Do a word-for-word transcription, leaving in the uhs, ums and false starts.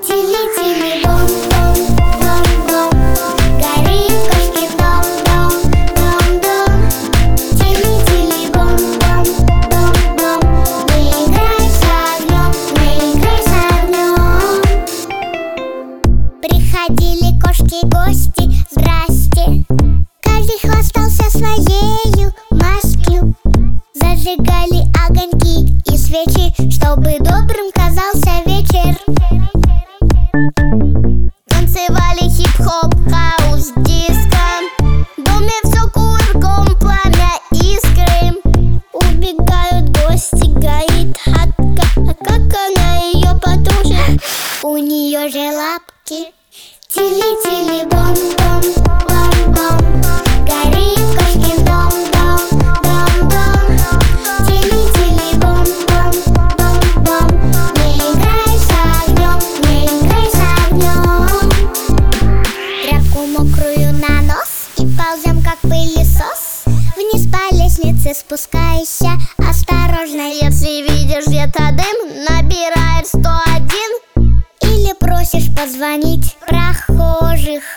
Тили-тили-бом-бом-бом-бом, горит кошкин дом-дом-дом-дом. Тили-тили-бом-бом-бом-бом, не играй с огнем, не играй с огнем. Приходили кошки-гости, здрасте. Каждый хвастался своею маскью. Зажигали огоньки и свечи, чтобы добрым казался вечер. Танцевали хип-хоп, хаус, диско. В доме все кувырком, пламя, искры. Убегают гости, горит хатка. А как она ее потушит? У нее же лапки. Тили-тили-бом-бом-бом-бом, горит кошкин дом-дом-дом-дом. Тили-тили-бом-бом-бом-бом, не играй с огнем, не играй с огнем. Тряпку мокрую на нос и ползем, как пылесос. Вниз по лестнице спускайся осторожно. Если видишь где-то дым, набирай сто один. Или просишь позвонить прохожих.